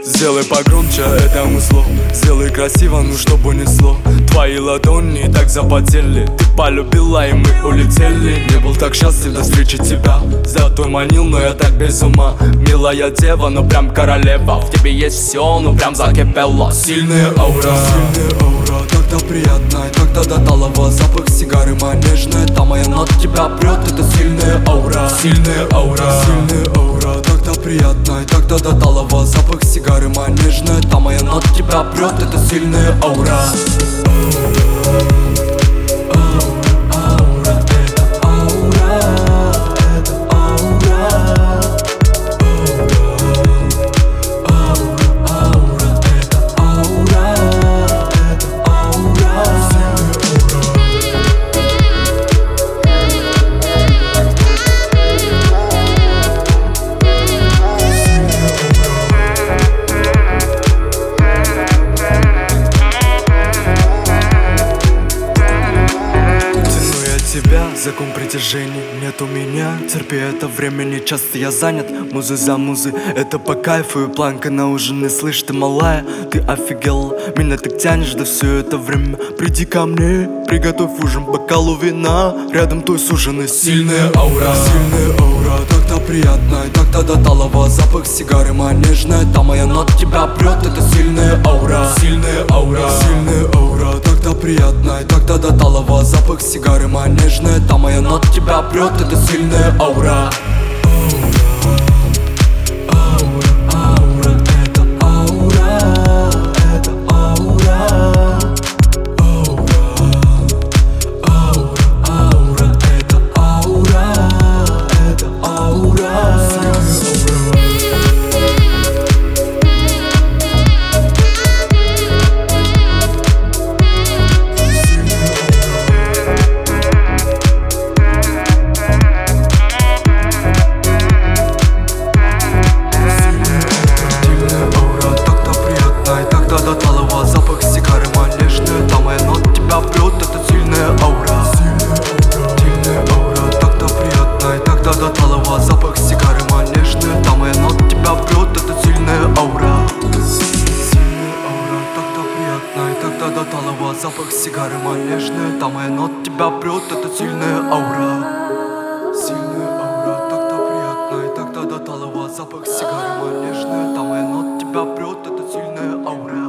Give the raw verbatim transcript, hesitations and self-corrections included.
Сделай погромче это музло, сделай красиво, ну чтобы несло. Твои ладони так запотели, ты полюбила и мы улетели. Не был так счастлив до встречи тебя, золотой манил, но я так без ума. Милая дева, ну прям королева, в тебе есть все, ну прям закипело. Сильная аура, сильная аура, так-то приятно, так-то до талого. Запах сигары манежная, там моя над тебя прет, это сильная аура. Сильная аура, сильная аура, так-то приятно, так-то до талого. Запах сигары манежная, там моя над тебя прет, это сильная аура. Закон притяжения нет у меня. Терпи это время, не часто я занят. Музы за музы, это по кайфу. И планка на ужин, и слышь, ты малая, ты офигела. Меня так тянешь, да все это время. Приди ко мне, приготовь ужин, бокалу вина. Рядом той суженый. Сильная аура, сильная аура, так-то приятно, так-то до талого. Запах сигары манежная, там моя над тебя прет, это сильная аура. Сильная аура, сильная аура, так-то приятно, так-то до талого. Запах сигары манежная, там моя над тебя прет, это сильная аура. Запах сигары манежная, там моя над тебя прет, это сильная аура. Сильная аура, так-то приятно, и так-то до талого. Запах сигары манежная, там моя над тебя прет, это сильная аура. Сильная аура, так-то приятно, и так-то до талого. Запах сигары манежная, там моя над тебя прет, это сильная аура.